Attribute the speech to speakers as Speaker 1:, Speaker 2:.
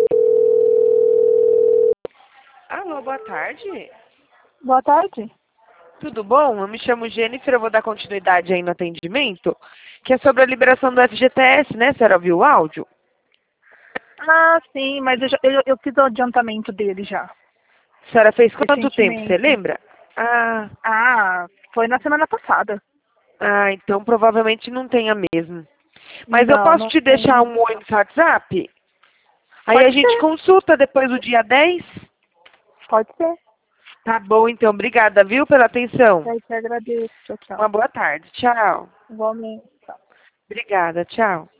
Speaker 1: Alô, boa tarde.
Speaker 2: Boa tarde.
Speaker 1: Tudo bom? Eu me chamo Jennifer, eu vou dar continuidade aí no atendimento, que é sobre a liberação do FGTS, né? A senhora viu o áudio?
Speaker 2: Ah, sim, mas eu fiz o adiantamento dele já,
Speaker 1: A senhora fez quanto tempo, você
Speaker 2: recentemente.
Speaker 1: lembra? Ah,
Speaker 2: Ah, foi na semana passada.
Speaker 1: então provavelmente não tenha mesmo. Mas eu
Speaker 2: Não,
Speaker 1: posso
Speaker 2: não
Speaker 1: te deixar
Speaker 2: tem.
Speaker 1: um oi no WhatsApp? Aí a
Speaker 2: Pode
Speaker 1: gente
Speaker 2: ser,
Speaker 1: consulta depois do dia 10?
Speaker 2: pode ser.
Speaker 1: Tá bom, então. Obrigada, viu, pela atenção.
Speaker 2: Eu te agradeço. Tchau, tchau.
Speaker 1: Uma boa tarde. Tchau.
Speaker 2: Igualmente. Tchau.
Speaker 1: Obrigada, tchau.